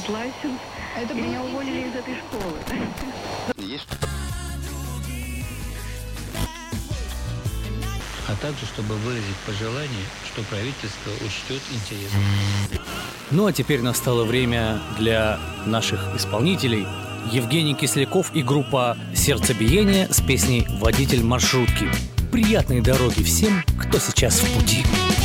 лайсенс, и меня уволили из этой школы. А также, чтобы выразить пожелание, что правительство учтет интересы. Ну а теперь настало время для наших исполнителей. Евгений Кисляков и группа «Сердцебиение» с песней «Водитель маршрутки». Приятной дороги всем, кто сейчас в пути.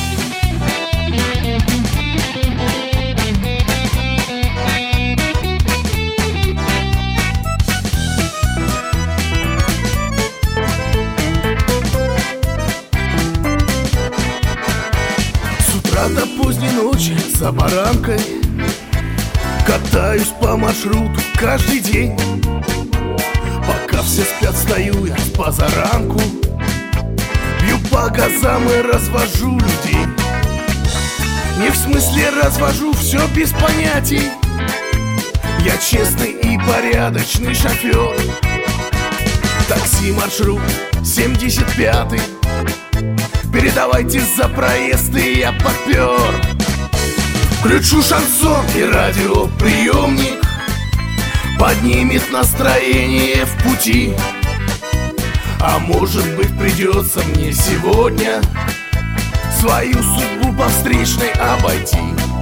С утра до поздней ночи за баранкой катаюсь по маршруту каждый день. Пока все спят, стою я с позаранку, бью по газам и развожу людей. Не в смысле развожу, все без понятий. Я честный и порядочный шофер. Такси маршрут 75-й, передавайте за проезд, и я попер. Включу шансон, и радиоприемник поднимет настроение в пути. А может быть, придется мне сегодня свою судьбу по встречной обойти.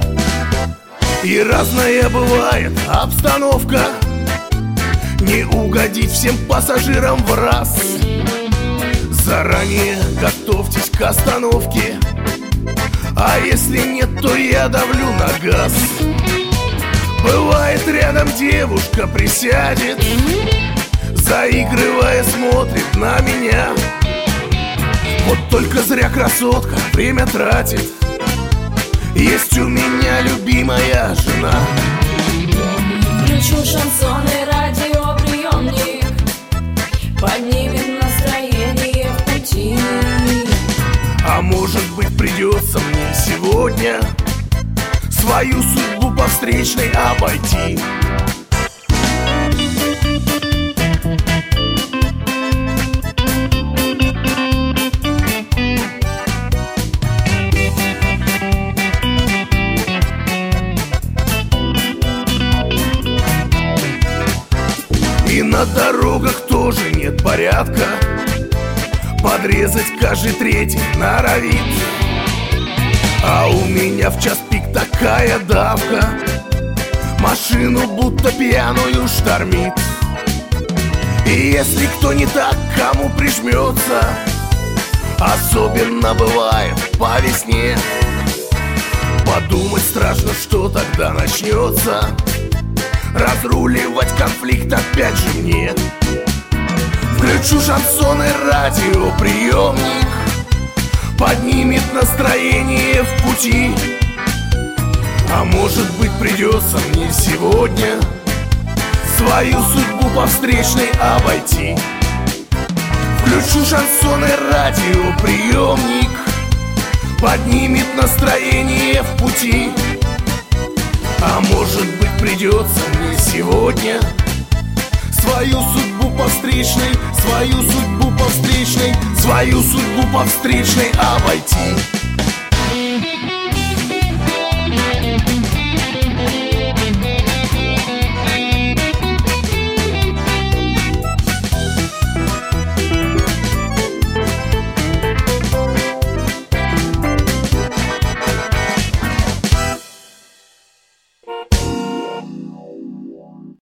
И разная бывает обстановка, не угодить всем пассажирам в раз. Заранее готовьтесь к остановке, а если нет, то я давлю на газ. Бывает, рядом девушка присядет, заигрывая, смотрит на меня. Вот только зря красотка время тратит. Есть у меня любимая жена. Включу шансон и радиоприемник поднимет настроение в пути. А может быть, придется мне сегодня свою судьбу по встречной обойти. И на дорогах тоже нет порядка, подрезать каждый третий норовит. А у меня в час пик такая давка, машину будто пьяную штормит. И если кто не так, кому прижмется, особенно бывает по весне, подумать страшно, что тогда начнется. Разруливать конфликт опять же мне. Включу шансон и радиоприемник поднимет настроение в пути. А может быть, придется мне сегодня свою судьбу по встречной обойти. Включу шансон и радиоприемник поднимет настроение в пути. А может быть, придется мне сегодня свою судьбу по встречной, свою судьбу по встречной, свою судьбу по встречной обойти.